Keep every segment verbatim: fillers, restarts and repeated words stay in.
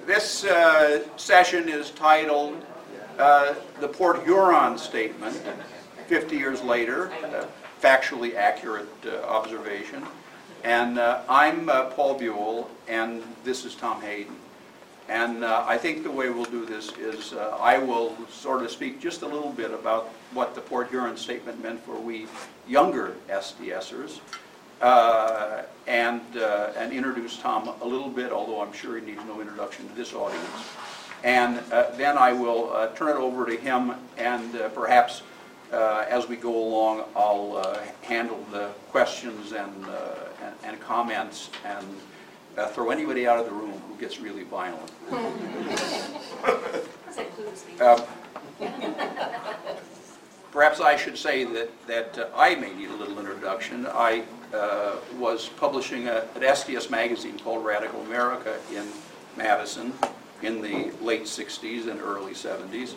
This uh, session is titled uh, The Port Huron Statement, fifty years later, uh, factually accurate uh, observation. And uh, I'm uh, Paul Buell, and this is Tom Hayden. And uh, I think the way we'll do this is uh, I will sort of speak just a little bit about what the Port Huron Statement meant for we younger SDSers, uh, and, uh, and introduce Tom a little bit, although I'm sure he needs no introduction to this audience. And uh, then I will uh, turn it over to him, and uh, perhaps uh, as we go along, I'll uh, handle the questions and, uh, and, and comments, and Uh, throw anybody out of the room who gets really violent. um, perhaps I should say that, that uh, I may need a little introduction. I uh, was publishing a, an S D S magazine called Radical America in Madison in the late sixties and early seventies.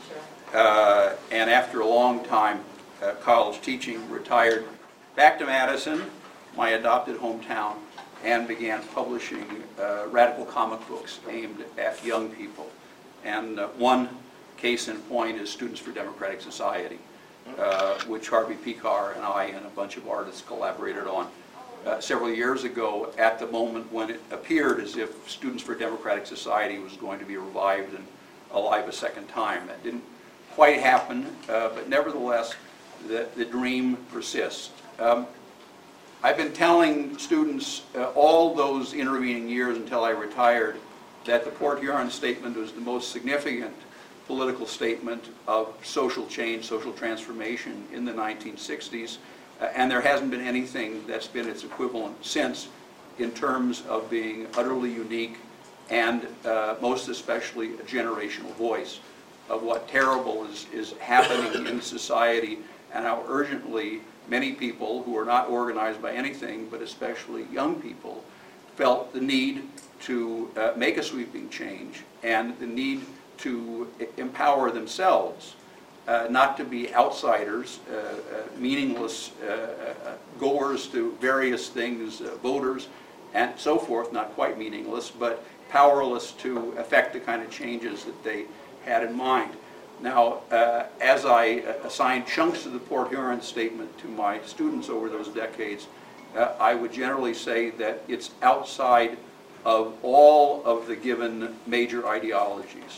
Uh, and after a long time uh, college teaching, retired back to Madison, my adopted hometown, and began publishing uh, radical comic books aimed at young people. And uh, one case in point is Students for Democratic Society, uh, which Harvey Pekar and I and a bunch of artists collaborated on uh, several years ago, at the moment when it appeared as if Students for Democratic Society was going to be revived and alive a second time. That didn't quite happen, uh, but nevertheless, the, the dream persists. Um, I've been telling students uh, all those intervening years until I retired that the Port Huron Statement was the most significant political statement of social change, social transformation in the nineteen sixties, uh, and there hasn't been anything that's been its equivalent since, in terms of being utterly unique and uh, most especially a generational voice of what terrible is, is happening in society, and how urgently many people who are not organized by anything, but especially young people, felt the need to uh, make a sweeping change and the need to empower themselves, uh, not to be outsiders, uh, uh, meaningless uh, uh, goers to various things, uh, voters, and so forth, not quite meaningless, but powerless to affect the kind of changes that they had in mind. Now, uh, as I uh, assigned chunks of the Port Huron Statement to my students over those decades, uh, I would generally say that it's outside of all of the given major ideologies.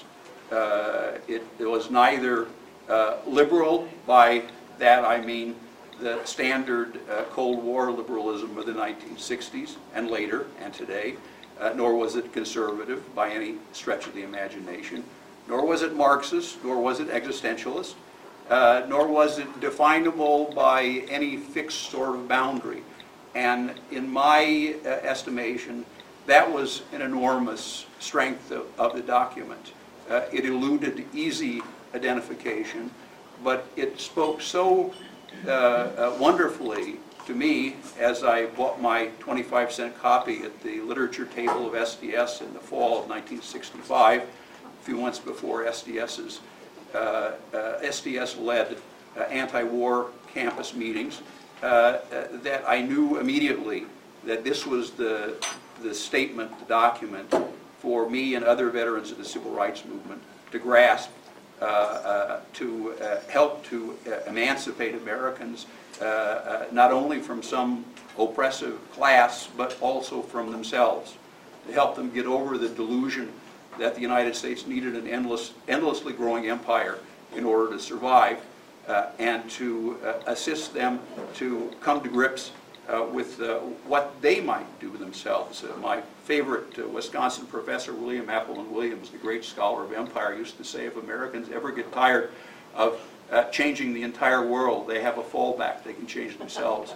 Uh, it, it was neither uh, liberal, by that I mean the standard uh, Cold War liberalism of the nineteen sixties and later and today, uh, nor was it conservative by any stretch of the imagination. Nor was it Marxist, nor was it existentialist, uh, nor was it definable by any fixed sort of boundary. And in my uh, estimation, that was an enormous strength of, of the document. Uh, it eluded easy identification, but it spoke so uh, uh, wonderfully to me as I bought my twenty-five cent copy at the literature table of S D S in the fall of nineteen sixty-five. A few months before SDS's, uh, uh, S D S-led uh, anti-war campus meetings, uh, uh, that I knew immediately that this was the, the statement, the document, for me and other veterans of the civil rights movement to grasp, uh, uh, to uh, help to uh, emancipate Americans, uh, uh, not only from some oppressive class, but also from themselves, to help them get over the delusion that the United States needed an endless, endlessly growing empire in order to survive, uh, and to uh, assist them to come to grips uh, with uh, what they might do themselves. Uh, my favorite uh, Wisconsin professor, William Appleton Williams, the great scholar of empire, used to say, if Americans ever get tired of uh, changing the entire world, they have a fallback, they can change themselves,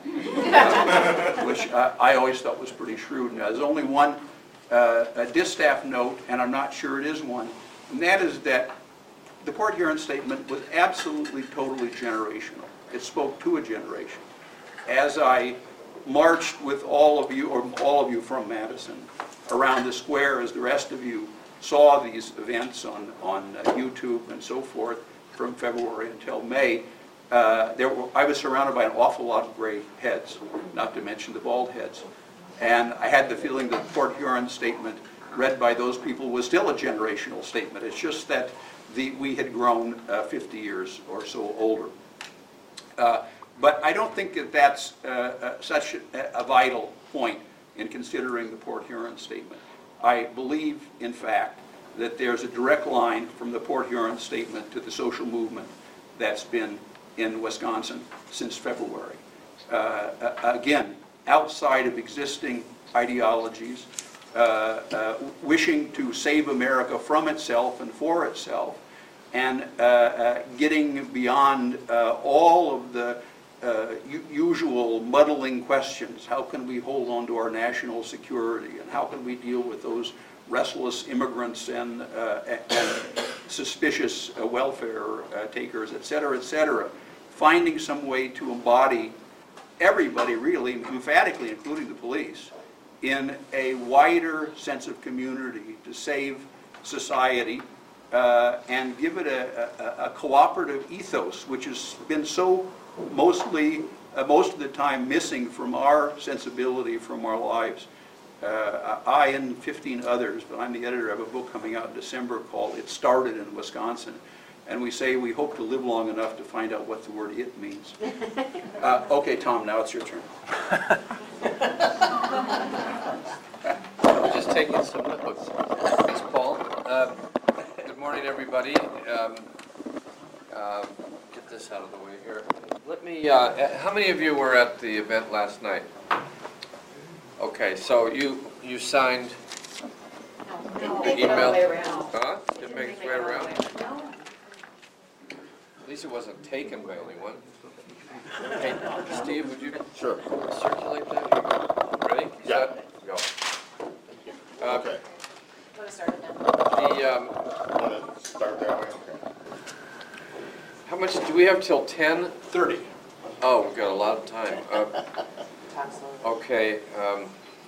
uh, which uh, I always thought was pretty shrewd. Now, there's only one Uh, a distaff note, and I'm not sure it is one, and that is that the Port Huron Statement was absolutely, totally generational. It spoke to a generation. As I marched with all of you, or all of you from Madison, around the square, as the rest of you saw these events on, on uh, YouTube and so forth from February until May, uh, there were, I was surrounded by an awful lot of gray heads, not to mention the bald heads. And I had the feeling that the Port Huron Statement read by those people, was still a generational statement. It's just that the, we had grown uh, fifty years or so older. Uh, but I don't think that that's uh, uh, such a, a vital point in considering the Port Huron statement. I believe, in fact, that there's a direct line from the Port Huron statement to the social movement that's been in Wisconsin since February. Uh, again, outside of existing ideologies, uh, uh, wishing to save America from itself and for itself, and uh, uh, getting beyond uh, all of the uh, usual muddling questions. How can we hold on to our national security, and how can we deal with those restless immigrants and, uh, and suspicious uh, welfare uh, takers, et cetera, et cetera. Finding some way to embody everybody, really, emphatically, including the police, in a wider sense of community to save society uh, and give it a, a, a cooperative ethos, which has been so mostly, uh, most of the time, missing from our sensibility, from our lives. Uh, I and fifteen others, but I'm the editor of a book coming out in December called It Started in Wisconsin. And we say we hope to live long enough to find out what the word "it" means. Uh, okay, Tom, now it's your turn. I'm just taking some notes. Thanks, Paul. Um, good morning, everybody. Um, uh, get this out of the way here. Let me, uh, how many of you were at the event last night? Okay, so you you signed No, the it got all the way email? around. Huh? Didn't make its way around? No. At least it wasn't taken by anyone. Hey, Steve, would you Sure. circulate that? Ready? Yeah. Set, go. Uh, Okay. Want to start it now? The, um, Want to start that way? Okay. how much, do we have till ten? thirty. Oh, we've got a lot of time. Uh, Talk slowly. Okay, um,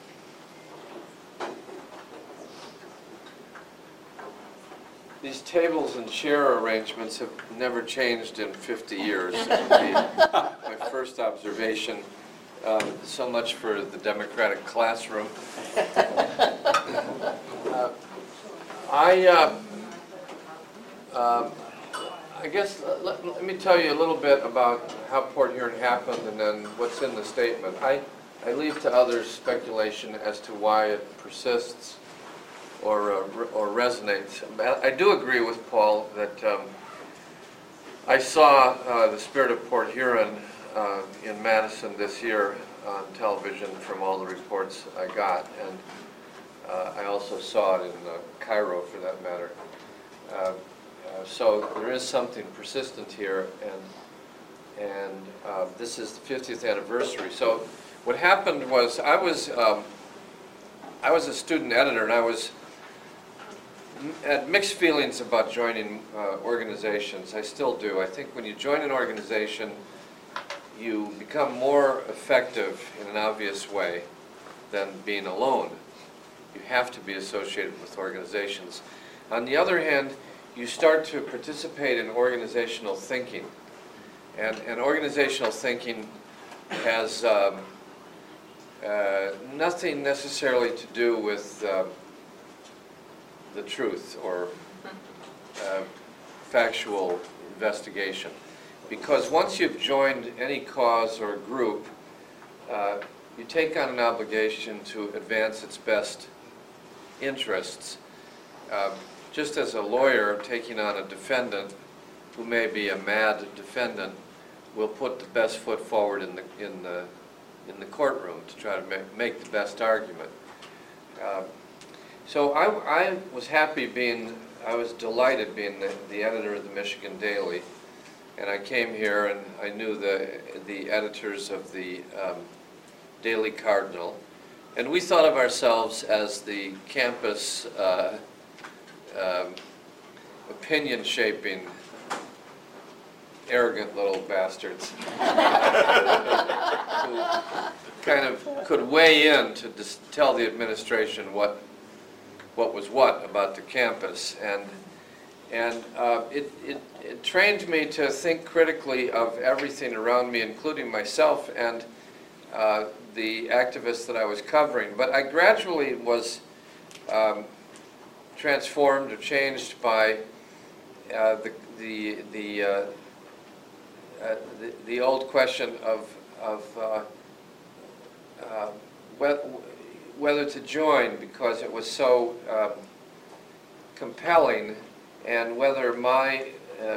these tables and chair arrangements have never changed in fifty years. That would be my first observation. Um, so much for the democratic classroom. Uh, I, uh, um, I guess, uh, let, let me tell you a little bit about how Port Huron happened and then what's in the statement. I, I leave to others speculation as to why it persists or, uh, re- or resonates. I do agree with Paul that um, I saw uh, the Spirit of Port Huron uh, in Madison this year on television from all the reports I got, and uh, I also saw it in uh, Cairo for that matter. Uh, Uh, so there is something persistent here, and and uh, this is the fiftieth anniversary. So what happened was I was um, I was a student editor, and I was m- had mixed feelings about joining uh, organizations. I still do. I think when you join an organization, you become more effective in an obvious way than being alone. You have to be associated with organizations. On the other hand, you start to participate in organizational thinking. And, and organizational thinking has um, uh, nothing necessarily to do with uh, the truth or uh, factual investigation. Because once you've joined any cause or group, uh, you take on an obligation to advance its best interests. Uh, Just as a lawyer taking on a defendant who may be a mad defendant will put the best foot forward in the in the in the courtroom to try to make make the best argument. Uh, so I I was happy being I was delighted being the, the editor of the Michigan Daily, and I came here and I knew the the editors of the um, Daily Cardinal, and we thought of ourselves as the campus. Uh, Um, opinion-shaping, arrogant little bastards who kind of could weigh in to dis tell the administration what what was what about the campus, and and uh, it, it it trained me to think critically of everything around me, including myself and uh, the activists that I was covering. But I gradually was um, transformed or changed by uh, the the the, uh, uh, the the old question of of uh, uh, whether to join because it was so um, compelling, and whether my uh,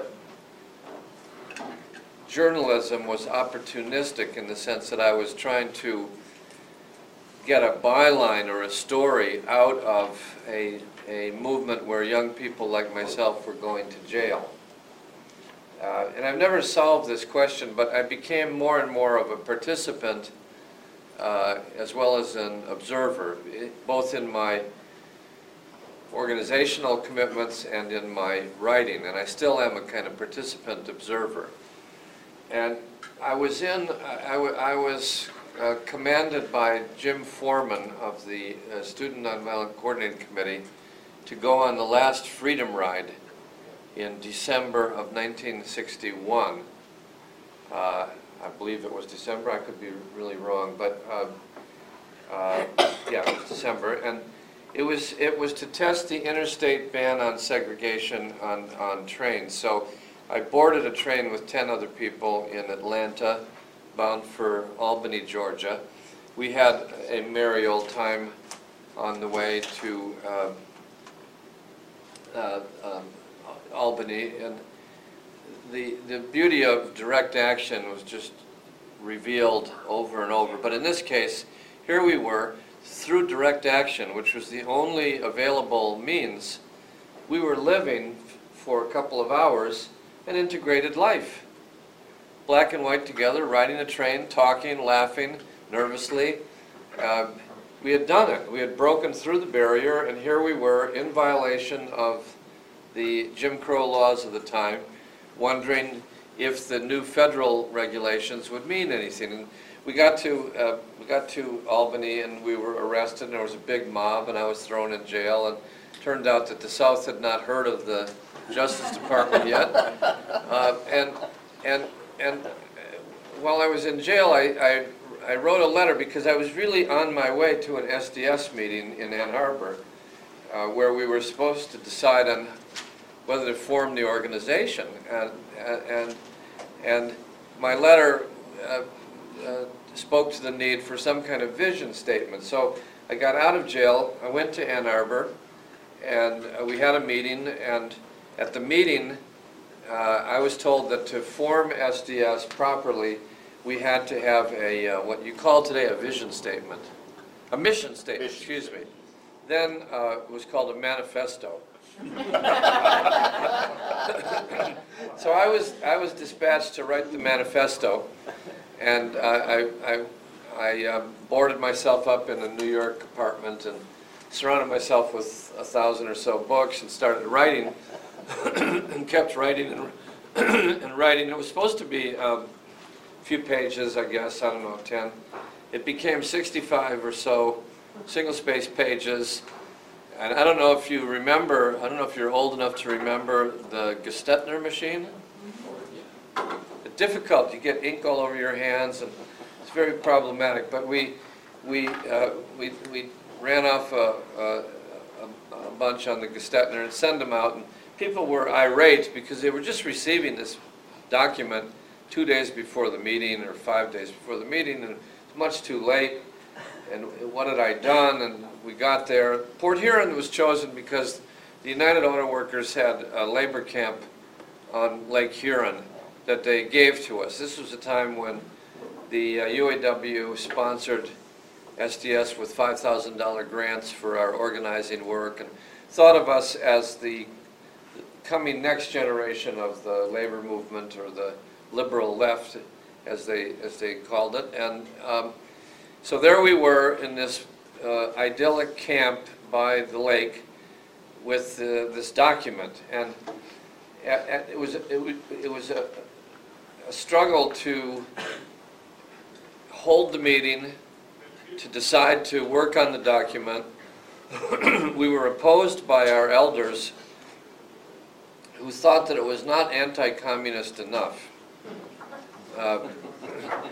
journalism was opportunistic in the sense that I was trying to get a byline or a story out of a, a movement where young people like myself were going to jail. Uh, and I've never solved this question, but I became more and more of a participant uh, as well as an observer, both in my organizational commitments and in my writing, and I still am a kind of participant observer. And I was in, I, I was uh, commanded by Jim Foreman of the uh, Student Nonviolent Coordinating Committee to go on the last Freedom Ride in December of nineteen sixty-one. Uh, I believe it was December, I could be really wrong, but uh, uh, yeah, it was December. And it was, it was to test the interstate ban on segregation on, on trains. So I boarded a train with ten other people in Atlanta, bound for Albany, Georgia. We had a merry old time on the way to uh, uh, um, Albany, and the, the beauty of direct action was just revealed over and over. But in this case, here we were, through direct action, which was the only available means, we were living for a couple of hours an integrated life. Black and white together, riding a train, talking, laughing, nervously. Uh, we had done it. We had broken through the barrier, and here we were in violation of the Jim Crow laws of the time, wondering if the new federal regulations would mean anything. And we got to uh, we got to Albany, and we were arrested, and there was a big mob, and I was thrown in jail. And it turned out that the South had not heard of the Justice Department yet. Uh, and and and while I was in jail, I, I I wrote a letter because I was really on my way to an S D S meeting in Ann Arbor, uh, where we were supposed to decide on whether to form the organization. And and and my letter uh, uh, spoke to the need for some kind of vision statement. So I got out of jail. I went to Ann Arbor, and uh, we had a meeting. And at the meeting, uh, I was told that to form S D S properly, we had to have a uh, what you call today a vision statement, a mission statement. Mission Excuse me. Then uh, it was called a manifesto. So I was I was dispatched to write the manifesto, and uh, I I, I uh, boarded myself up in a New York apartment and surrounded myself with a thousand or so books and started writing, and kept writing and and writing. It was supposed to be um, a few pages, I guess. I don't know, ten. It became sixty-five or so single-spaced pages. And I don't know if you remember, I don't know if you're old enough to remember the Gestetner machine. It's difficult, you get ink all over your hands, and it's very problematic. But we we uh, we, we ran off a, a, a bunch on the Gestetner and sent them out, and people were irate because they were just receiving this document two days before the meeting or five days before the meeting, and it's much too late. And what had I done? And we got there. Port Huron was chosen because the United Auto Workers had a labor camp on Lake Huron that they gave to us. This was a time when the uh, U A W sponsored S D S with five thousand dollar grants for our organizing work, and thought of us as the coming next generation of the labor movement, or the liberal left, as they as they called it. And um, so there we were in this uh, idyllic camp by the lake with uh, this document, and at, at, it was it, was, it was a, a struggle to hold the meeting, to decide to work on the document. We were opposed by our elders, who thought that it was not anti-communist enough. Uh,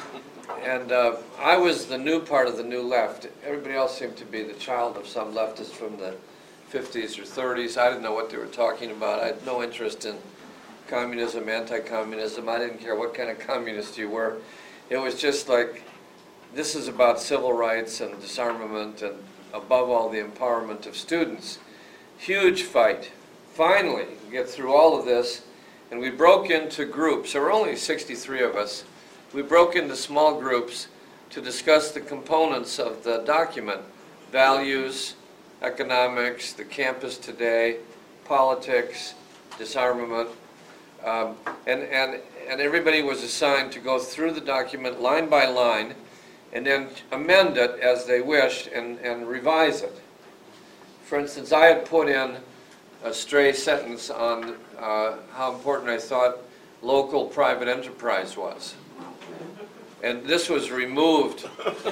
and uh, I was the new part of the new left. Everybody else seemed to be the child of some leftist from the fifties or thirties. I didn't know what they were talking about. I had no interest in communism, anti-communism. I didn't care what kind of communist you were. It was just like, this is about civil rights and disarmament and above all the empowerment of students. Huge fight. Finally, we get through all of this, and we broke into groups. There were only sixty-three of us. We broke into small groups to discuss the components of the document: values, economics, the campus today, politics, disarmament. Um, and, and, and everybody was assigned to go through the document line by line and then amend it as they wished and, and revise it. For instance, I had put in a stray sentence on uh, how important I thought local private enterprise was. And this was removed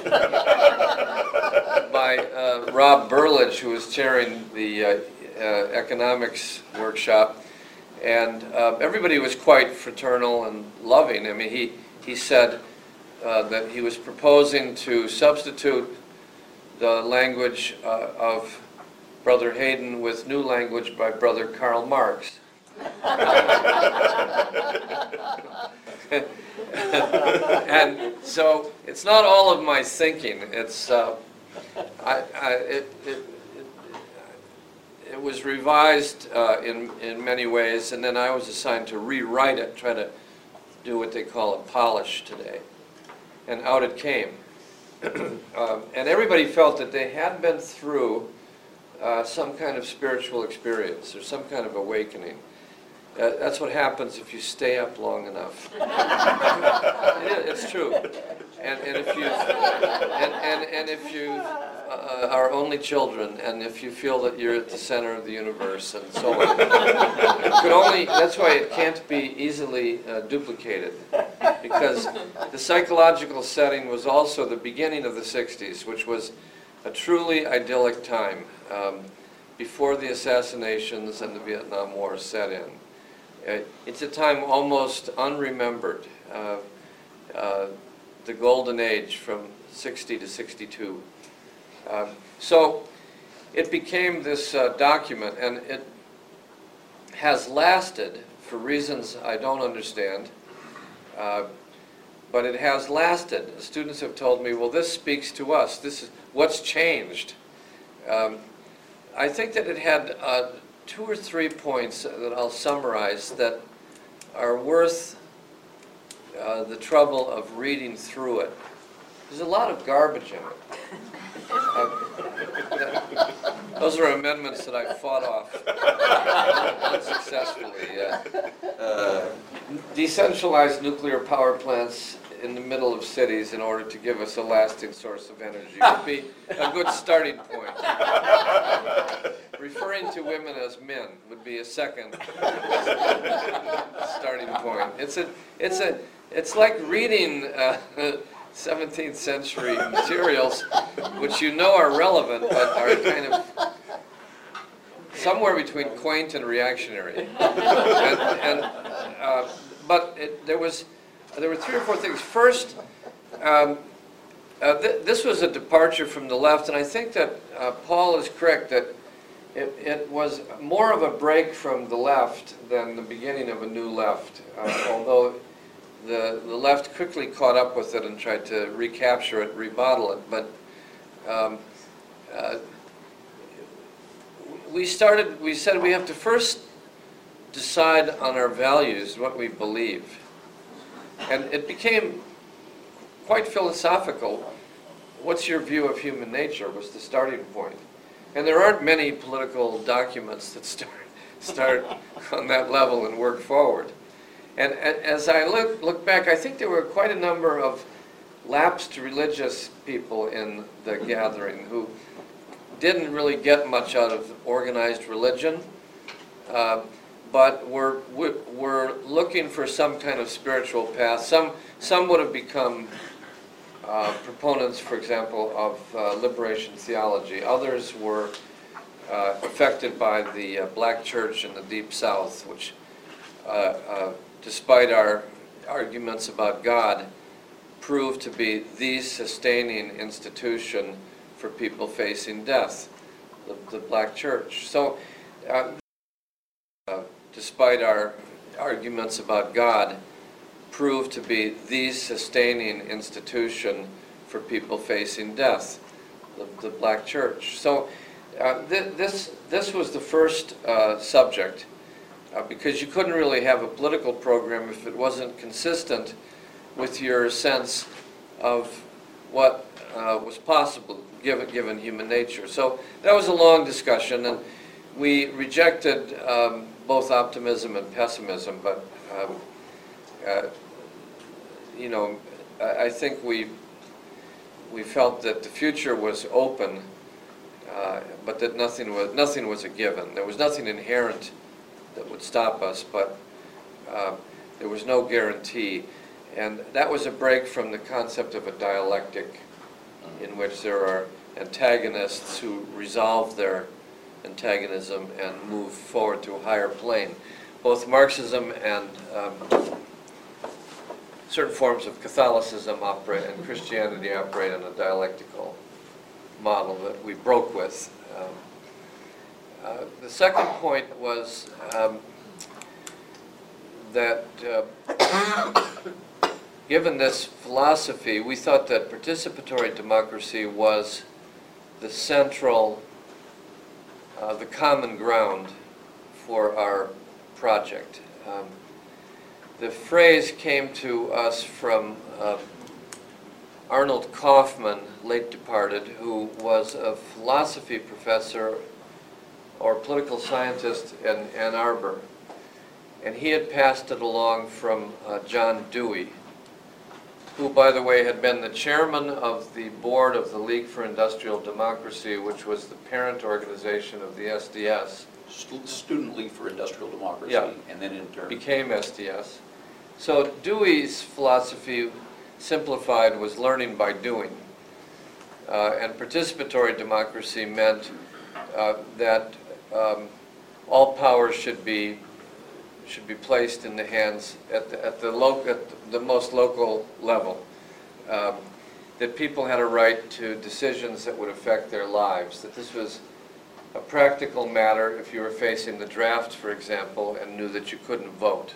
by uh, Rob Burlage, who was chairing the uh, uh, economics workshop. And uh, everybody was quite fraternal and loving. I mean, he, he said uh, that he was proposing to substitute the language uh, of Brother Hayden with new language by Brother Karl Marx. And so it's not all of my thinking. It's uh, I, I, it, it, it, it was revised uh, in in many ways, and then I was assigned to rewrite it, try to do what they call a polish today, and out it came. um, and everybody felt that they had been through uh, some kind of spiritual experience or some kind of awakening. Uh, that's what happens if you stay up long enough. it, it's true. And, and if you and, and, and if you uh, are only children, and if you feel that you're at the center of the universe, and so on, it could only. That's why it can't be easily uh, duplicated, because the psychological setting was also the beginning of the sixties, which was a truly idyllic time um, before the assassinations and the Vietnam War set in. Uh, it's a time almost unremembered, uh, uh, the golden age from sixty to sixty-two. Um, so it became this uh, document, and it has lasted for reasons I don't understand, uh, but it has lasted. Students have told me, well, this speaks to us. This is what's changed. Um, I think that it had uh, two or three points that I'll summarize that are worth uh, the trouble of reading through it. There's a lot of garbage in it. Uh, that, those are amendments that I fought off unsuccessfully. Uh, uh, decentralized nuclear power plants in the middle of cities in order to give us a lasting source of energy would be a good starting point. Referring to women as men would be a second starting point. It's a, it's a, it's like reading uh, seventeenth century materials, which you know are relevant, but are kind of somewhere between quaint and reactionary. And, and uh, but it, there was, there were three or four things. First, um, uh, th this was a departure from the left, and I think that uh, Paul is correct that It, it was more of a break from the left than the beginning of a new left, uh, although the, the left quickly caught up with it and tried to recapture it, rebottle it. But um, uh, we started, we said we have to first decide on our values, what we believe. And it became quite philosophical. What's your view of human nature was the starting point. And there aren't many political documents that start, start on that level and work forward. And as I look, look back, I think there were quite a number of lapsed religious people in the gathering who didn't really get much out of organized religion, uh, but were, were looking for some kind of spiritual path. Some, some would have become Uh, proponents, for example, of uh, liberation theology. Others were uh, affected by the uh, black church in the Deep South, which, uh, uh, despite our arguments about God, proved to be the sustaining institution for people facing death, the, the black church. So, uh, uh, despite our arguments about God, proved to be the sustaining institution for people facing death, the, the black church. So, uh, th this this was the first uh, subject, uh, because you couldn't really have a political program if it wasn't consistent with your sense of what uh, was possible given given human nature. So that was a long discussion, and we rejected um, both optimism and pessimism. But um, uh, you know, I, I think we we felt that the future was open, uh, but that nothing was nothing was a given. There was nothing inherent that would stop us, but uh, there was no guarantee. And that was a break from the concept of a dialectic, in which there are antagonists who resolve their antagonism and move forward to a higher plane. Both Marxism and um, certain forms of Catholicism operate, and Christianity operate on a dialectical model that we broke with. Um, uh, the second point was um, that uh, given this philosophy, we thought that participatory democracy was the central, uh, the common ground for our project. Um, the phrase came to us from uh, Arnold Kaufman, late departed, who was a philosophy professor or political scientist in Ann Arbor. And he had passed it along from uh, John Dewey, who, by the way, had been the chairman of the board of the League for Industrial Democracy, which was the parent organization of the S D S. Stu- Student League for Industrial Democracy, Yeah. and then in turn. Became S D S. So Dewey's philosophy, simplified, was learning by doing. Uh, and participatory democracy meant uh, that um, all power should be should be placed in the hands at the, at the, lo at the most local level. Um, that people had a right to decisions that would affect their lives. That this was a practical matter if you were facing the draft, for example, and knew that you couldn't vote.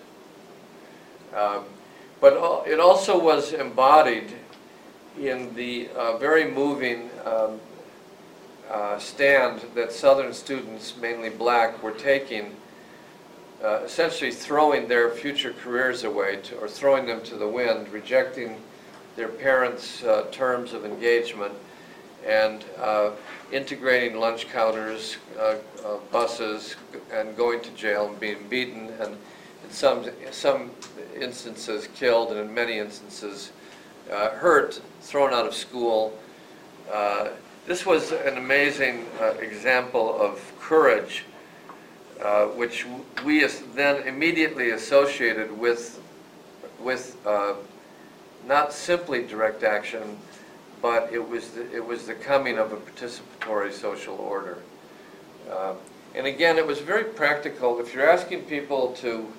Um, but al it also was embodied in the uh, very moving um, uh, stand that Southern students, mainly black, were taking, uh, essentially throwing their future careers away, to, or throwing them to the wind, rejecting their parents' uh, terms of engagement, and uh, integrating lunch counters, uh, uh, buses, and going to jail and being beaten, and in some, some instances killed, and in many instances uh, hurt, thrown out of school. Uh, this was an amazing uh, example of courage, uh, which we then immediately associated with, with uh, not simply direct action, but it was the, it was the coming of a participatory social order. Uh, and again, it was very practical. If you're asking people to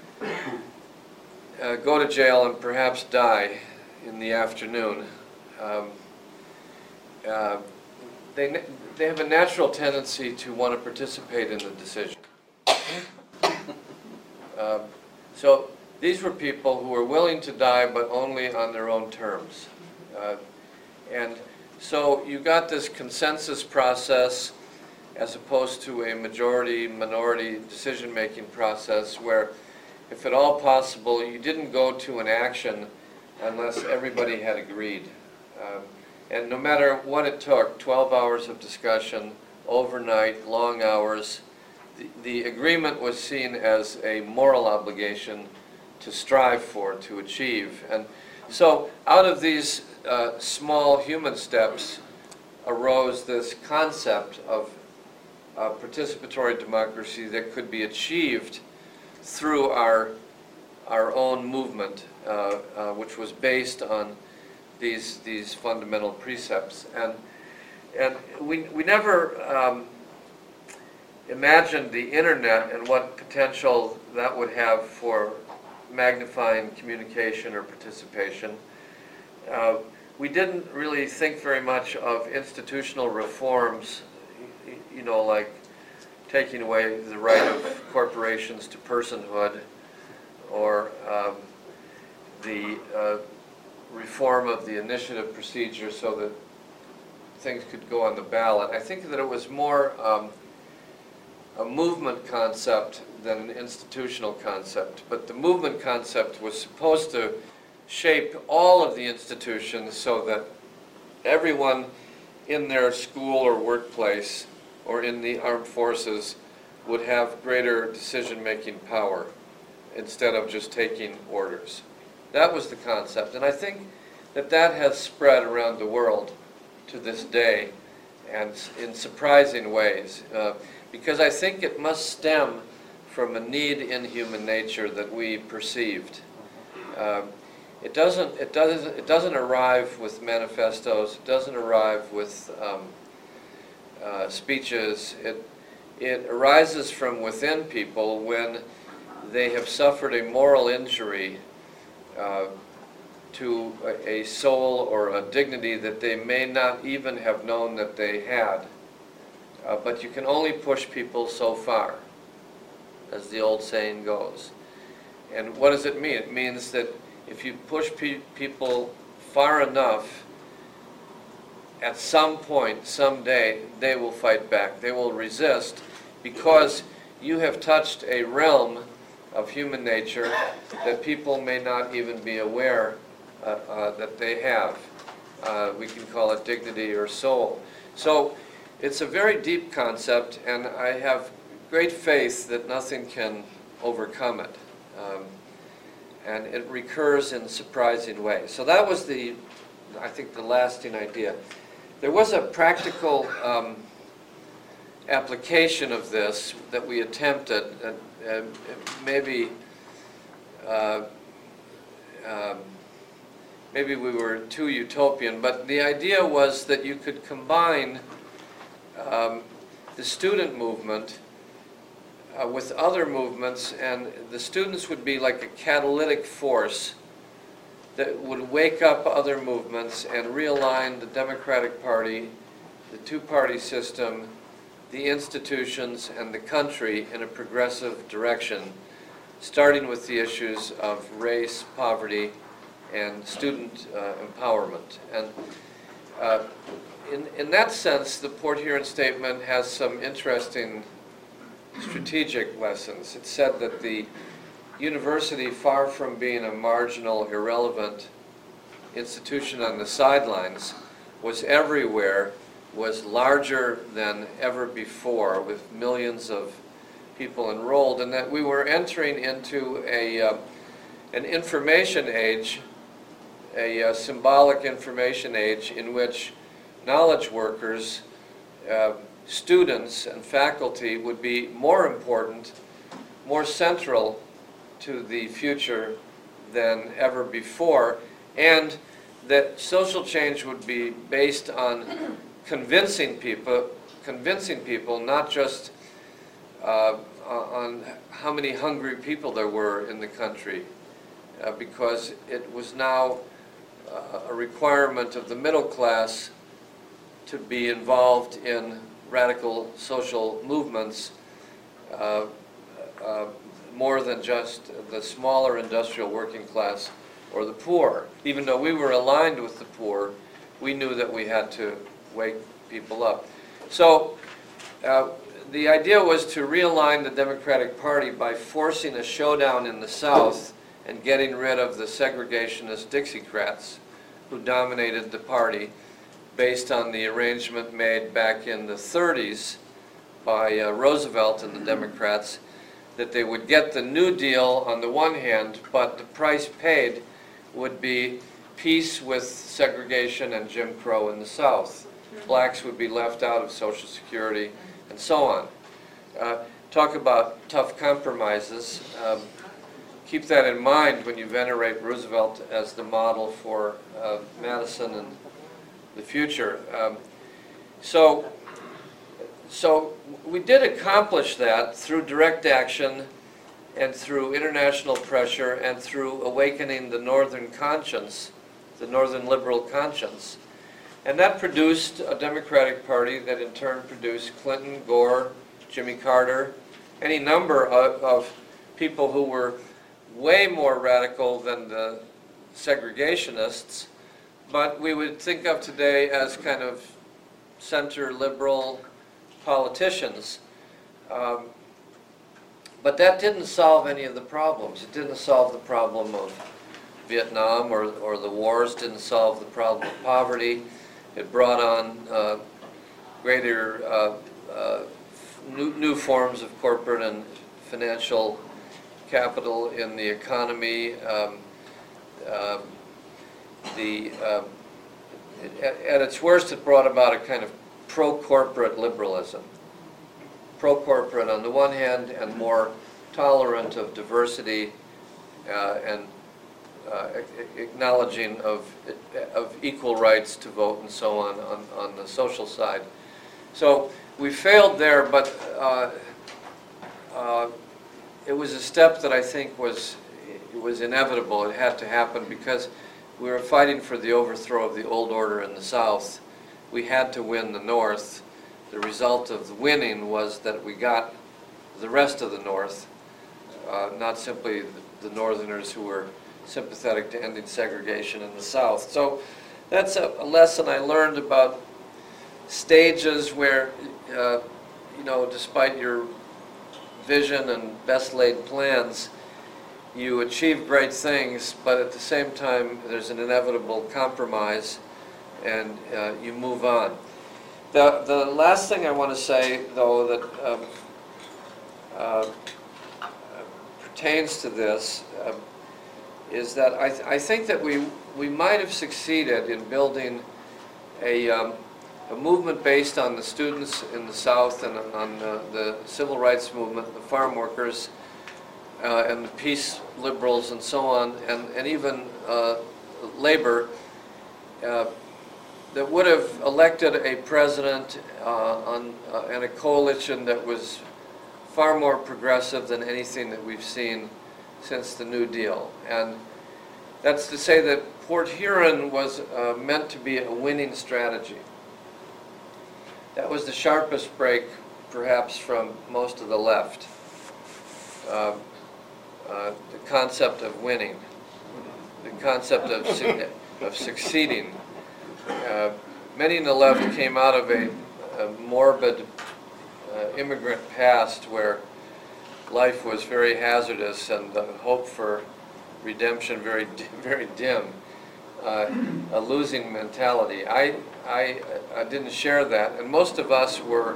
uh, go to jail and perhaps die in the afternoon, um, uh, they, they have a natural tendency to want to participate in the decision. Um, so these were people who were willing to die, but only on their own terms. Uh, and so you got this consensus process as opposed to a majority-minority decision-making process where, if at all possible, you didn't go to an action unless everybody had agreed. Um, and no matter what it took, twelve hours of discussion, overnight, long hours, the, the agreement was seen as a moral obligation to strive for, to achieve. And so out of these uh, small human steps arose this concept of uh, participatory democracy that could be achieved through our, our own movement, uh, uh, which was based on these, these fundamental precepts. And, and we, we never um, imagined the internet and what potential that would have for magnifying communication or participation. uh, we didn't really think very much of institutional reforms, y- you know, like taking away the right of corporations to personhood, or um, the uh, reform of the initiative procedure so that things could go on the ballot. I think that it was more um, a movement concept than an institutional concept. But the movement concept was supposed to shape all of the institutions so that everyone in their school or workplace or in the armed forces would have greater decision-making power instead of just taking orders. That was the concept. And I think that that has spread around the world to this day, and in surprising ways. Uh, because I think it must stem from a need in human nature that we perceived. Um, it doesn't, it doesn't, it doesn't arrive with manifestos. It doesn't arrive with um, uh, speeches. It, it arises from within people when they have suffered a moral injury uh, to a, a soul or a dignity that they may not even have known that they had. Uh, but you can only push people so far, as the old saying goes. And what does it mean? It means that if you push pe people far enough, at some point, someday, they will fight back. They will resist, because you have touched a realm of human nature that people may not even be aware uh, uh, that they have. Uh, we can call it dignity or soul. So it's a very deep concept, and I have great faith that nothing can overcome it. Um, and it recurs in surprising ways. So that was the, I think, the lasting idea. There was a practical um, application of this that we attempted, and, and maybe uh, um, maybe we were too utopian, but the idea was that you could combine um, the student movement uh, with other movements, and the students would be like a catalytic force that would wake up other movements and realign the Democratic Party, the two-party system, the institutions, and the country in a progressive direction, starting with the issues of race, poverty, and student uh, empowerment. And uh, in, in that sense, the Port Huron Statement has some interesting strategic lessons. It said that the university, far from being a marginal, irrelevant institution on the sidelines, was everywhere, was larger than ever before, with millions of people enrolled, and that we were entering into a, uh, an information age, a uh, symbolic information age in which knowledge workers, uh, students, and faculty would be more important, more central to the future than ever before, and that social change would be based on convincing people, convincing people not just uh, on how many hungry people there were in the country, uh, because it was now uh, a requirement of the middle class to be involved in radical social movements, uh, uh, more than just the smaller industrial working class or the poor. Even though we were aligned with the poor, we knew that we had to wake people up. So uh, the idea was to realign the Democratic Party by forcing a showdown in the South and getting rid of the segregationist Dixiecrats who dominated the party, based on the arrangement made back in the thirties by uh, Roosevelt and the Democrats, that they would get the New Deal on the one hand, but the price paid would be peace with segregation and Jim Crow in the South. Blacks would be left out of Social Security, and so on. Uh, talk about tough compromises. Um, keep that in mind when you venerate Roosevelt as the model for uh, Madison and the future. Um, so, so we did accomplish that through direct action and through international pressure and through awakening the Northern conscience the Northern liberal conscience. And that produced a Democratic Party that in turn produced Clinton, Gore, Jimmy Carter, any number of, of people who were way more radical than the segregationists, but we would think of today as kind of center liberal politicians. Um, but that didn't solve any of the problems. It didn't solve the problem of Vietnam or, or the wars, didn't solve the problem of poverty. It brought on uh, greater uh, uh, new, new forms of corporate and financial capital in the economy. Um, uh, the, uh, it, at, at its worst, it brought about a kind of pro-corporate liberalism. Pro-corporate on the one hand and more tolerant of diversity uh, and uh, acknowledging of, of equal rights to vote and so on, on on the social side. So we failed there, but uh, uh, it was a step that I think was, it was inevitable. It had to happen because we were fighting for the overthrow of the old order in the South. We had to win the North. The result of the winning was that we got the rest of the North, uh, not simply the, the Northerners who were sympathetic to ending segregation in the South. So that's a, a lesson I learned about stages where, uh, you know, despite your vision and best laid plans, you achieve great things, but at the same time there's an inevitable compromise and uh, you move on. The, the last thing I want to say, though, that um, uh, pertains to this uh, is that I, th I think that we, we might have succeeded in building a, um, a movement based on the students in the South and on uh, the civil rights movement, the farm workers, uh, and the peace liberals and so on, and, and even uh, labor, uh, that would have elected a president uh, on, uh, and a coalition that was far more progressive than anything that we've seen since the New Deal. And that's to say that Port Huron was uh, meant to be a winning strategy. That was the sharpest break, perhaps, from most of the left. Uh, uh, the concept of winning, the concept of, su of succeeding. Uh, many in the left came out of a, a morbid uh, immigrant past where life was very hazardous and the hope for redemption very, very dim. Uh, a losing mentality. I, I, I didn't share that, and most of us were,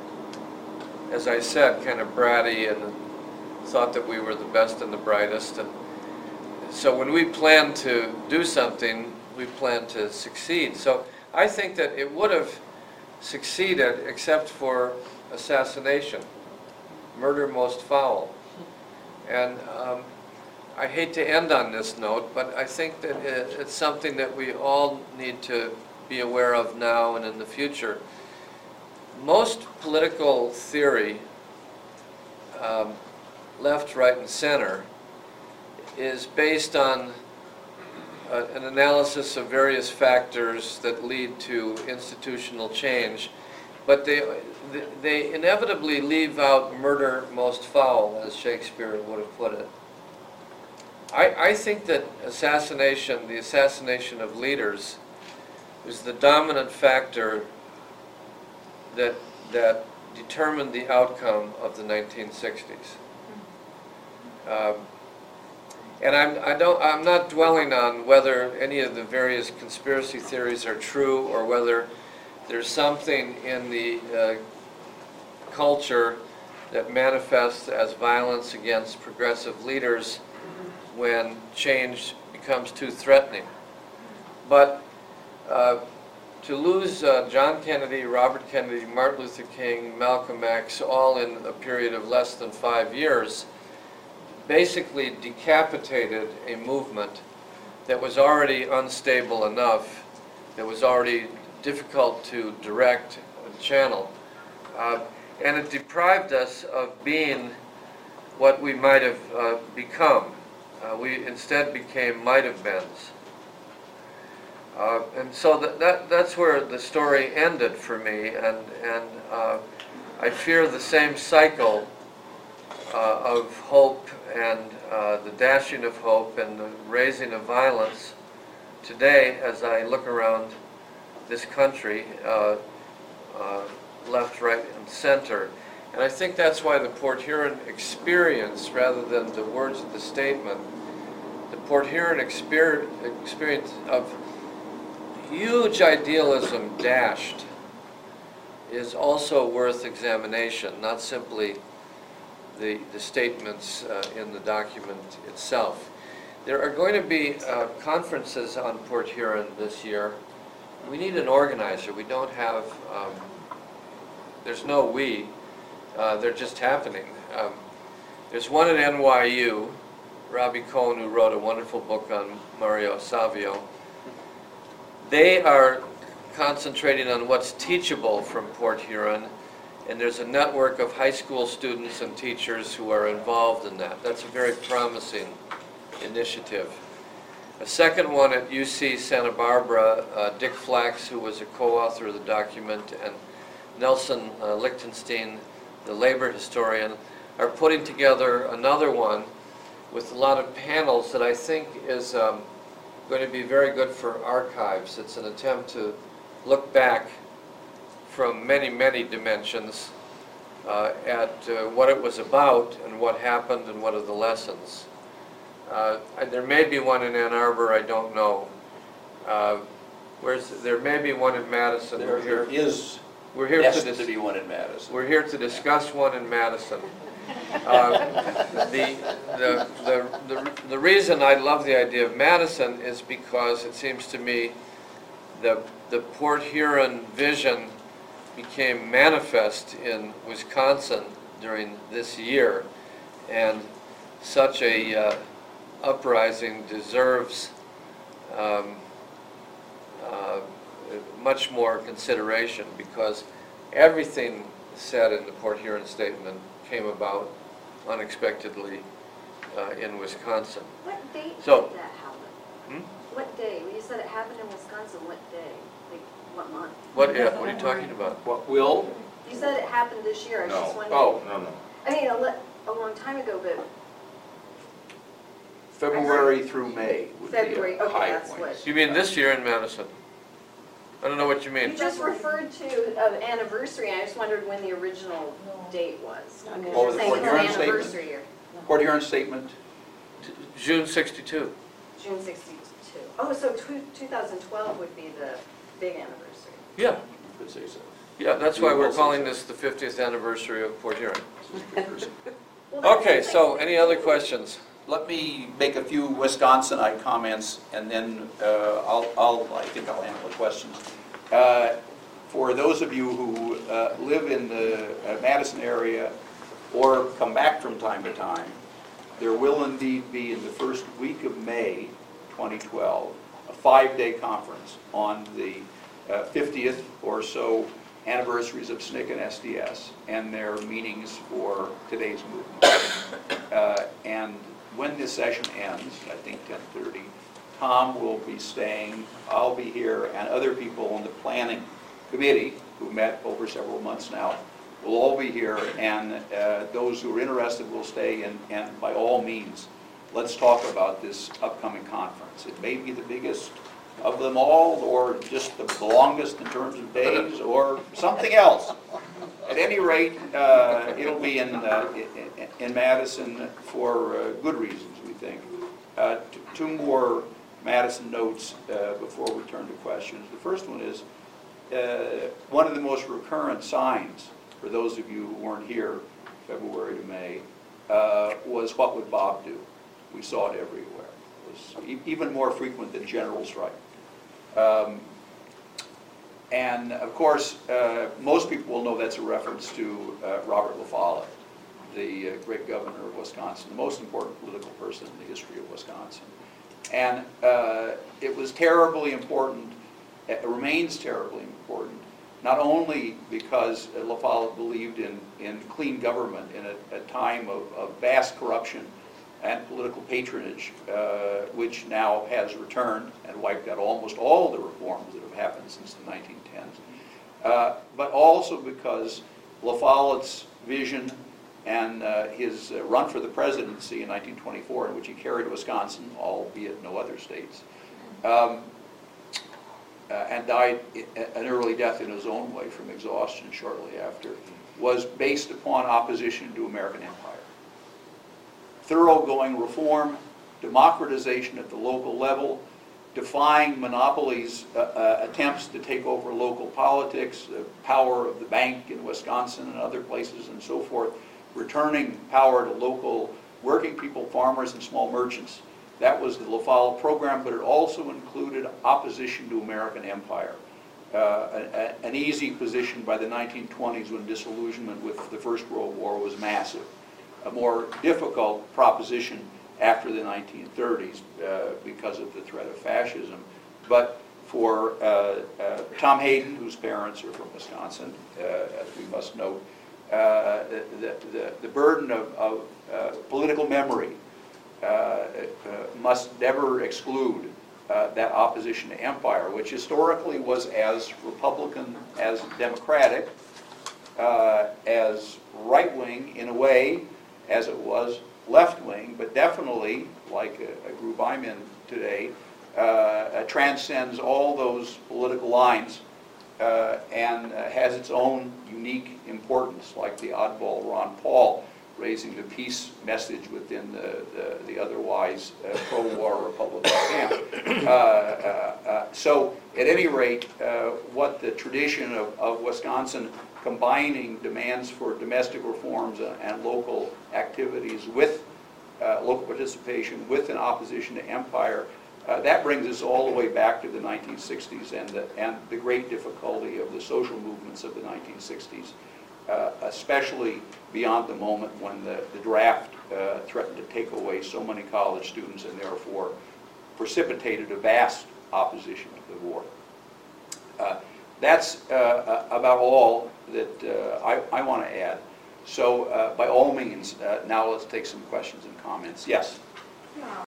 as I said, kind of bratty and thought that we were the best and the brightest. And so when we planned to do something, we planned to succeed. So I think that it would have succeeded except for assassination, murder most foul. And um, I hate to end on this note, but I think that it, it's something that we all need to be aware of now and in the future. Most political theory, um, left, right, and center, is based on uh, an analysis of various factors that lead to institutional change, but they, they inevitably leave out murder most foul, as Shakespeare would have put it. I, I think that assassination, the assassination of leaders, was the dominant factor that, that determined the outcome of the nineteen sixties. Um, and I'm, I don't, I'm not dwelling on whether any of the various conspiracy theories are true or whether there's something in the uh, culture that manifests as violence against progressive leaders when change becomes too threatening. But uh, to lose uh, John Kennedy, Robert Kennedy, Martin Luther King, Malcolm X, all in a period of less than five years, basically decapitated a movement that was already unstable enough, that was already difficult to direct and channel. Uh, and it deprived us of being what we might have uh, become. Uh, we instead became might-have-beens. Uh, and so that, that that's where the story ended for me, and and uh, I fear the same cycle uh, of hope and uh, the dashing of hope and the raising of violence today as I look around this country, uh, uh, left, right, and center. And I think that's why the Port Huron experience, rather than the words of the statement, the Port Huron exper experience of huge idealism dashed is also worth examination, not simply the, the statements uh, in the document itself. There are going to be uh, conferences on Port Huron this year. We need an organizer. We don't have, um, there's no we, uh, they're just happening. Um, there's one at N Y U, Robbie Cohn, who wrote a wonderful book on Mario Savio. They are concentrating on what's teachable from Port Huron, and there's a network of high school students and teachers who are involved in that. That's a very promising initiative. A second one at U C Santa Barbara, uh, Dick Flax, who was a co-author of the document, and Nelson uh, Lichtenstein, the labor historian, are putting together another one with a lot of panels that I think is um, going to be very good for archives. It's an attempt to look back from many, many dimensions uh, at uh, what it was about and what happened and what are the lessons. Uh, and there may be one in Ann Arbor, I don't know. Uh, where's, there may be one in Madison. There, We're here, there is we're here to destined dis- to be one in Madison. We're here to discuss one in Madison. Uh, the, the, the, the, the reason I love the idea of Madison is because it seems to me the, the Port Huron vision became manifest in Wisconsin during this year, and such a uh, uprising deserves um, uh, much more consideration, because everything said in the Port Huron statement came about unexpectedly uh, in Wisconsin. What date So- did that happen? Hmm? What day? When you said it happened in Wisconsin, what day? Like, what month? What, yeah, what are you talking about? What will? You said it happened this year, I was just No. wondering. Oh, No, no. I mean, a, li- a long time ago, but February through May would be February, a okay, high that's point. what- You mean this year in Madison? I don't know what you you mean. just referred to an anniversary, I just wondered when the original date was. Because Oh, you're the saying Port it's Huron an statement? anniversary year, Port Huron statement, June sixty-two. June sixty-two. Oh, so two- 2012 would be the big anniversary. Yeah, you could say so. yeah, that's You why we're will say calling so. this the fiftieth anniversary of Port Huron. Well, that's Okay, like- so any other questions? Let me make a few Wisconsinite comments, and then uh, I'll, I'll, I think I'll handle the questions. Uh, For those of you who uh, live in the uh, Madison area or come back from time to time, there will indeed be in the first week of May twenty twelve, a five-day conference on the uh, fiftieth or so anniversaries of S N C C and S D S and their meanings for today's movement. Uh, And when this session ends, I think ten thirty, Tom will be staying, I'll be here, and other people on the planning committee, who met over several months now, will all be here, and uh, those who are interested will stay, and, and by all means, let's talk about this upcoming conference. It may be the biggest of them all, or just the longest in terms of days, or something else. At any rate, uh, it'll be in, uh, in, in Madison for uh, good reasons, we think. Uh, t- two more Madison notes uh, before we turn to questions. The first one is, uh, one of the most recurrent signs, for those of you who weren't here February to May, uh, was what would Bob do? We saw it everywhere. It was e- even more frequent than general strike. Um, and of course, uh, most people will know that's a reference to uh, Robert La Follette, the uh, great governor of Wisconsin, the most important political person in the history of Wisconsin. And uh, it was terribly important, it remains terribly important, not only because uh, La Follette believed in, in clean government in a, a time of, of vast corruption and political patronage, uh, which now has returned and wiped out almost all the reforms that have happened since the nineteen tens. Uh, but also because La Follette's vision and uh, his uh, run for the presidency in nineteen twenty-four, in which he carried Wisconsin, albeit no other states, um, uh, and died an early death in his own way from exhaustion shortly after, was based upon opposition to American empire. Thoroughgoing reform, democratization at the local level, defying monopolies' uh, uh, attempts to take over local politics, the power of the bank in Wisconsin and other places and so forth, returning power to local working people, farmers, and small merchants. That was the La Follette program, but it also included opposition to American empire. Uh, a, a, an easy position by the nineteen twenties when disillusionment with the First World War was massive. A more difficult proposition after the nineteen thirties uh, because of the threat of fascism. But for uh, uh, Tom Hayden, whose parents are from Wisconsin, uh, as we must note, uh, the, the, the burden of, of uh, political memory uh, uh, must never exclude uh, that opposition to empire, which historically was as Republican as Democratic, uh, as right-wing in a way as it was left-wing, but definitely, like a, a group I'm in today, uh, transcends all those political lines uh, and uh, has its own unique importance, like the oddball Ron Paul raising the peace message within the, the, the otherwise uh, pro-war Republican camp. Uh, uh, uh, so, at any rate, uh, what the tradition of, of Wisconsin combining demands for domestic reforms and, and local activities with uh, local participation with an opposition to empire, uh, that brings us all the way back to the nineteen sixties and the, and the great difficulty of the social movements of the nineteen sixties, uh, especially beyond the moment when the, the draft uh, threatened to take away so many college students and therefore precipitated a vast opposition to the war. Uh, that's uh, about all that uh, I, I want to add. So uh, by all means, uh, now let's take some questions and comments. Yes? Yeah.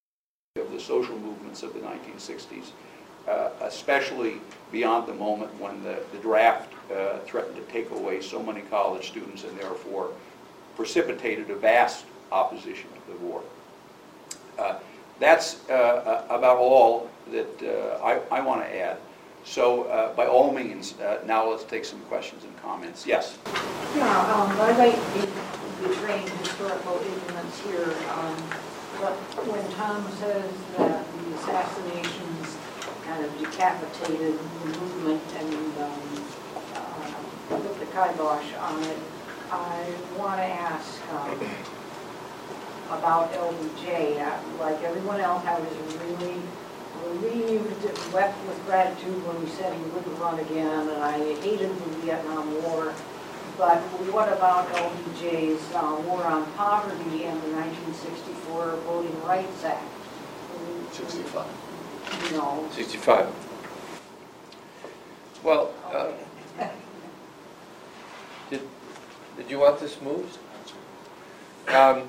Of the social movements of the nineteen sixties, uh, especially beyond the moment when the, the draft uh, threatened to take away so many college students and therefore precipitated a vast opposition to the war. Uh, that's uh, about all that uh, I, I want to add. So uh, by all means, uh, now let's take some questions and comments. Yes? Yeah, um, I might be betraying historical ignorance here. Um, but when Tom says that the assassinations kind of decapitated the movement and um, uh, put the kibosh on it, I want to ask um, about L B J. Uh, like everyone else, I was really relieved and wept with gratitude when he said he wouldn't run again, and I hated the Vietnam War. But what about L B J's uh, War on Poverty and the nineteen sixty-four Voting Rights Act? sixty-five. You know, sixty-five. Well, uh, did, did you want this moved? Um,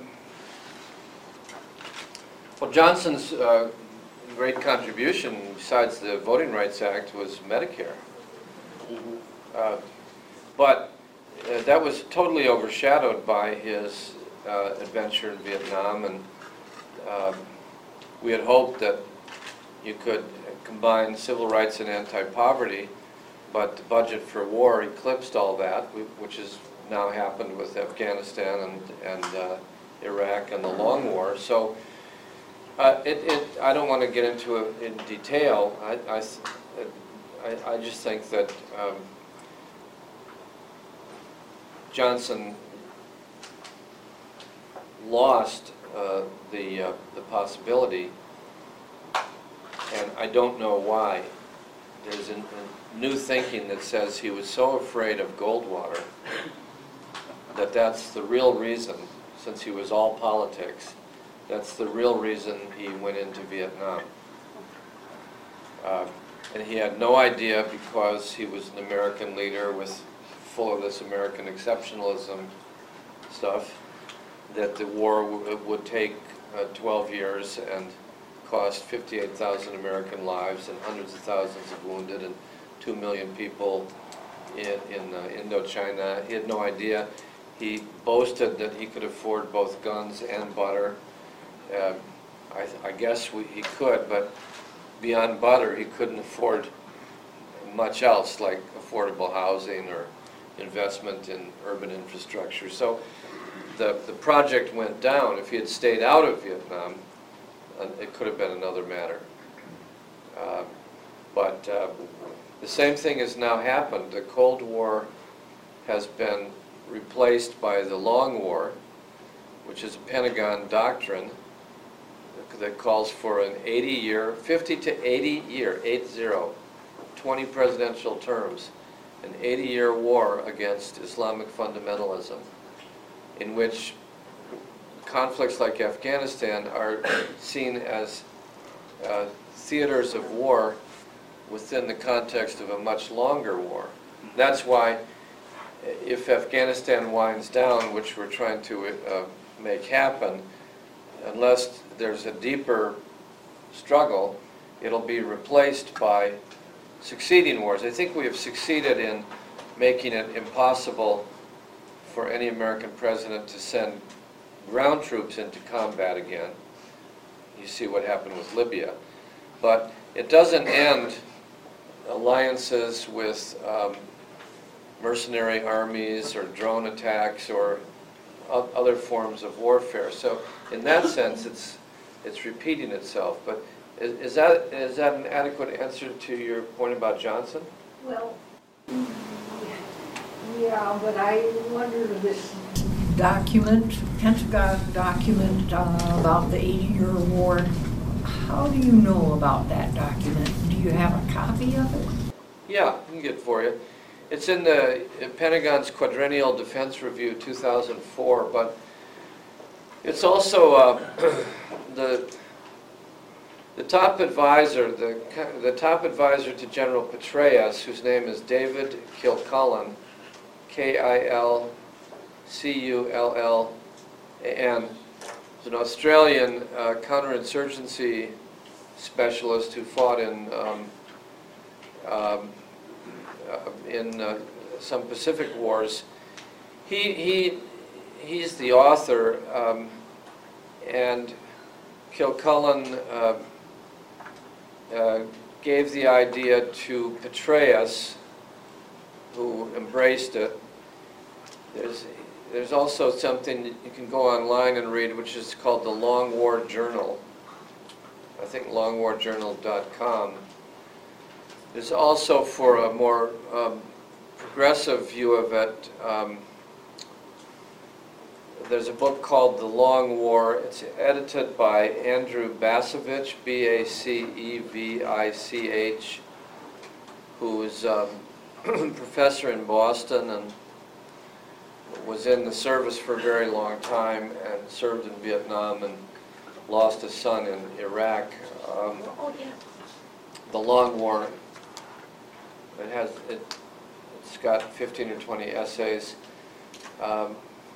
well, Johnson's uh, great contribution, besides the Voting Rights Act, was Medicare. Mm-hmm. Uh, but uh, that was totally overshadowed by his uh, adventure in Vietnam, and um, we had hoped that you could combine civil rights and anti-poverty, but the budget for war eclipsed all that, which has now happened with Afghanistan and, and uh, Iraq and the Long War. So uh, it, it, I don't want to get into it in detail. I, I, I, I just think that um, Johnson lost uh, the, uh, the possibility, and I don't know why. There's a, a new thinking that says he was so afraid of Goldwater that that's the real reason, since he was all politics, that's the real reason he went into Vietnam. Uh, and he had no idea, because he was an American leader with full of this American exceptionalism stuff, that the war w would take uh, twelve years and cost fifty-eight thousand American lives and hundreds of thousands of wounded and two million people in, in uh, Indochina. He had no idea. He boasted that he could afford both guns and butter. Uh, I, I guess we, he could, but beyond butter, he couldn't afford much else, like affordable housing or investment in urban infrastructure. So the, the project went down. If he had stayed out of Vietnam, uh, it could have been another matter. Uh, but uh, the same thing has now happened. The Cold War has been replaced by the Long War, which is a Pentagon doctrine that calls for an eighty year, fifty to eighty year, eight zero, twenty presidential terms, an eighty year war against Islamic fundamentalism, in which conflicts like Afghanistan are seen as uh, theaters of war within the context of a much longer war. That's why if Afghanistan winds down, which we're trying to uh, make happen, unless there's a deeper struggle, it'll be replaced by succeeding wars. I think we have succeeded in making it impossible for any American president to send ground troops into combat again. You see what happened with Libya. But it doesn't end alliances with um, mercenary armies or drone attacks or other forms of warfare. So in that sense, it's it's repeating itself. But is, is that is that an adequate answer to your point about Johnson? Well, yeah, but I wonder this document, Pentagon document uh, about the eighty-year war, how do you know about that document? Do you have a copy of it? Yeah, I can get it for you. It's in the Pentagon's Quadrennial Defense Review two thousand four, but it's also uh, the the top advisor, the the top advisor to General Petraeus, whose name is David Kilcullen, K I L C U L L A N. He's an Australian uh, counterinsurgency specialist who fought in um, um, uh, in uh, some Pacific wars. He he he's the author, um, and Kilcullen uh, uh, gave the idea to Petraeus, who embraced it. There's there's also something that you can go online and read, which is called the Long War Journal. I think long war journal dot com. There's also, for a more um, progressive view of it, um, there's a book called The Long War. It's edited by Andrew Bacevich, B A C E V I C H, who is a professor in Boston and was in the service for a very long time and served in Vietnam and lost his son in Iraq. Um, Oh, yeah. The Long War, it has, it, it's got fifteen or twenty essays. Um,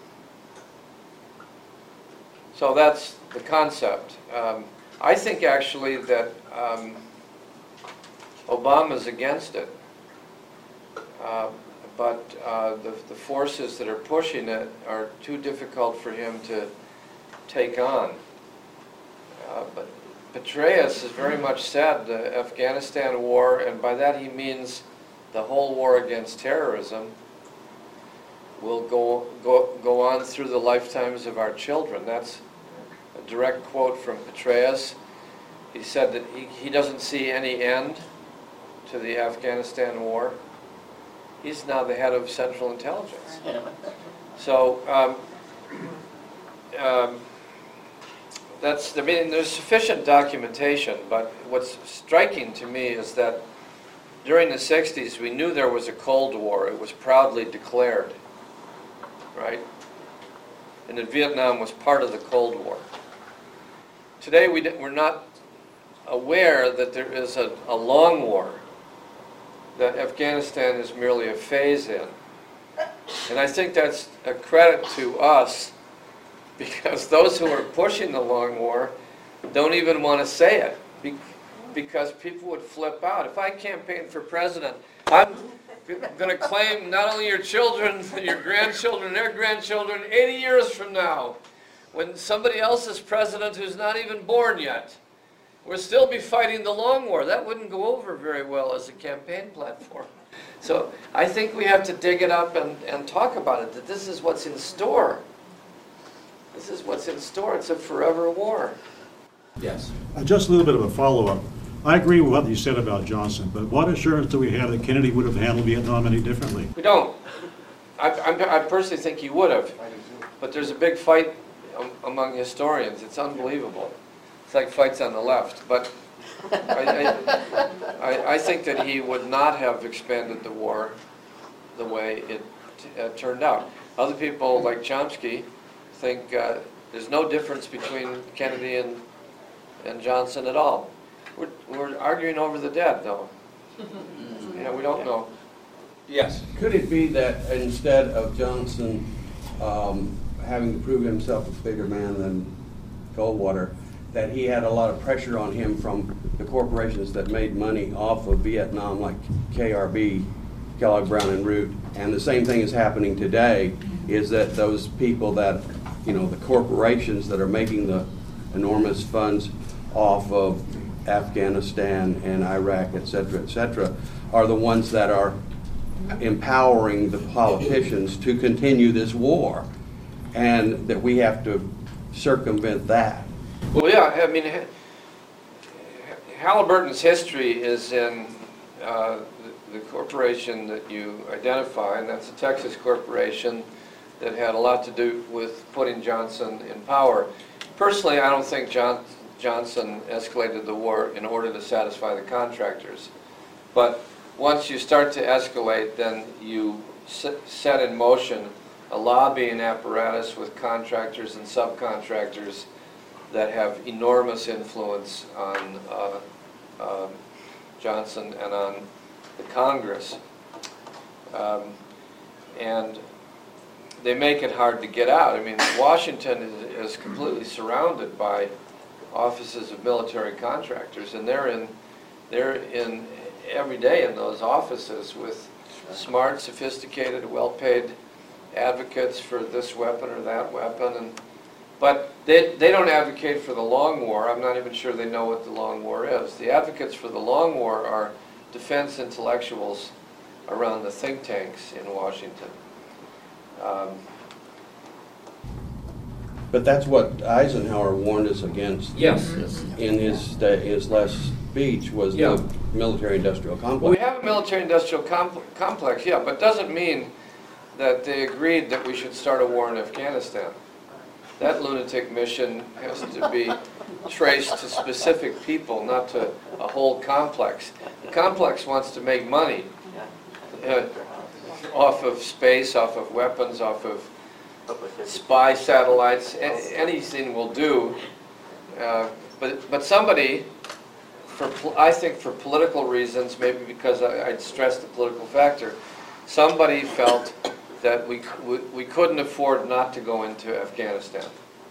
so that's the concept. Um, I think actually that um, Obama's against it. Uh, but uh, the, the forces that are pushing it are too difficult for him to take on. Uh, but Petraeus has very much said the Afghanistan war, and by that he means the whole war against terrorism, will go, go, go on through the lifetimes of our children. That's a direct quote from Petraeus. He said that he, he doesn't see any end to the Afghanistan war. He's now the head of Central Intelligence. So, um, um, that's, I mean, there's sufficient documentation, but what's striking to me is that during the sixties, we knew there was a Cold War. It was proudly declared, right? And that Vietnam was part of the Cold War. Today, we we're not aware that there is a, a long war, that Afghanistan is merely a phase in. And I think that's a credit to us, because those who are pushing the long war don't even want to say it, be- because people would flip out. If I campaign for president, I'm going to claim not only your children, your grandchildren, their grandchildren, eighty years from now, when somebody else is president who's not even born yet. We'll still be fighting the long war. That wouldn't go over very well as a campaign platform. So I think we have to dig it up and, and talk about it, that this is what's in store. This is what's in store. It's a forever war. Yes. Uh, Just a little bit of a follow-up. I agree with what you said about Johnson, but what assurance do we have that Kennedy would have handled Vietnam any differently? We don't. I, I, I personally think he would have. But there's a big fight um, among historians. It's unbelievable. It's like fights on the left. But I, I, I, I think that he would not have expanded the war the way it uh, turned out. Other people, like Chomsky, think uh, there's no difference between Kennedy and, and Johnson at all. We're, we're arguing over the dead, though. Yeah, we don't know. Yes. Could it be that instead of Johnson um, having to prove himself a bigger man than Goldwater, that he had a lot of pressure on him from the corporations that made money off of Vietnam, like K R B, Kellogg Brown and Root, and the same thing is happening today, is that those people that, you know, the corporations that are making the enormous funds off of Afghanistan and Iraq, et cetera, et cetera, are the ones that are empowering the politicians to continue this war, and that we have to circumvent that. Well, yeah, I mean, Ha- Halliburton's history is in uh, the, the corporation that you identify, and that's a Texas corporation that had a lot to do with putting Johnson in power. Personally, I don't think John, Johnson escalated the war in order to satisfy the contractors. But once you start to escalate, then you set in motion a lobbying apparatus with contractors and subcontractors that have enormous influence on uh, uh, Johnson and on the Congress. Um, and they make it hard to get out. I mean, Washington is, is completely surrounded by offices of military contractors, and they're in, they're in every day in those offices with smart, sophisticated, well-paid advocates for this weapon or that weapon. And but they, they don't advocate for the long war. I'm not even sure they know what the long war is. The advocates for the long war are defense intellectuals around the think tanks in Washington. Um, But that's what Eisenhower warned us against yes. in his, his last speech, was Yeah. the military-industrial Well, we complex. have a military-industrial compl complex, yeah, but doesn't mean that they agreed that we should start a war in Afghanistan. That lunatic mission has to be traced to specific people, not to a whole complex. The complex wants to make money uh, off of space, off of weapons, off of spy satellites. A anything will do. Uh, but but somebody, for I think for political reasons, maybe because I, I'd stress the political factor, somebody felt that we, we, we couldn't afford not to go into Afghanistan.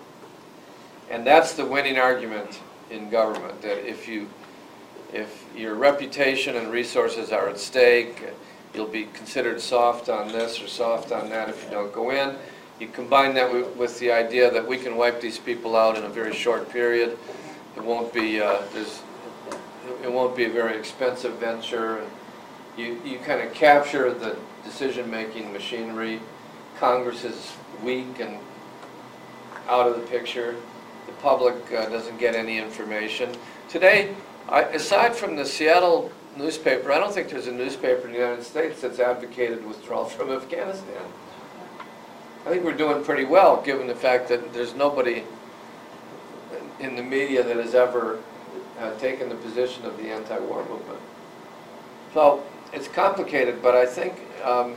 And that's the winning argument in government, that if you, if your reputation and resources are at stake, you'll be considered soft on this or soft on that if you don't go in. You combine that with, with the idea that we can wipe these people out in a very short period. It won't be, uh, there's, it won't be a very expensive venture. You, you kind of capture the decision-making machinery. Congress is weak and out of the picture. The public uh, doesn't get any information. Today, I, aside from the Seattle newspaper, I don't think there's a newspaper in the United States that's advocated withdrawal from Afghanistan. I think we're doing pretty well, given the fact that there's nobody in the media that has ever uh, taken the position of the anti-war movement. So it's complicated, but I think um,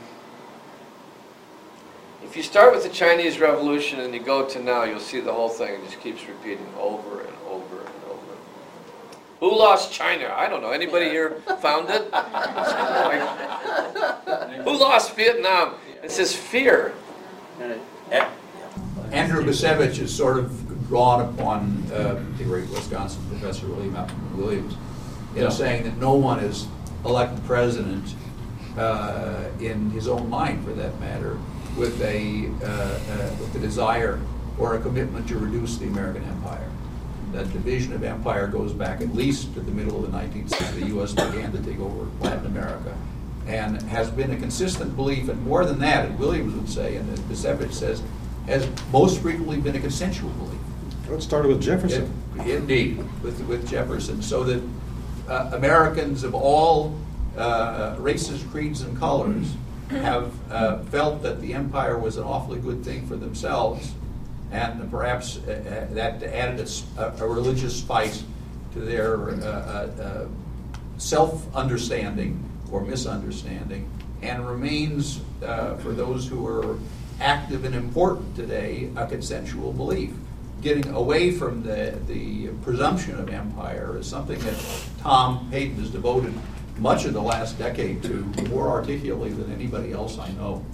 if you start with the Chinese Revolution and you go to now, you'll see the whole thing. It just keeps repeating over and over and over. Who lost China? I don't know. Anybody here found it? Like, who lost Vietnam? It's this fear. And it, and Andrew Bacevich has sort of drawn upon uh, the great Wisconsin professor William Allen Williams in Yeah. saying that no one is elected president uh, in his own mind, for that matter, with a uh, uh, with a desire or a commitment to reduce the American empire. That division of empire goes back at least to the middle of the nineteenth century. The U S began to take over Latin America, and has been a consistent belief, and more than that, as Williams would say, and as Bacevich says, has most frequently been a consensual belief. It started with Jefferson. It- Indeed, with, with Jefferson, so that uh, Americans of all uh, races, creeds, and colors have uh, felt that the empire was an awfully good thing for themselves, and perhaps uh, uh, that added a, s- a- a religious spice to their uh, uh, uh, self-understanding or misunderstanding, and remains, uh, for those who are active and important today, a consensual belief. Getting away from the, the presumption of empire is something that Tom Hayden has devoted much of the last decade to, more articulately than anybody else I know.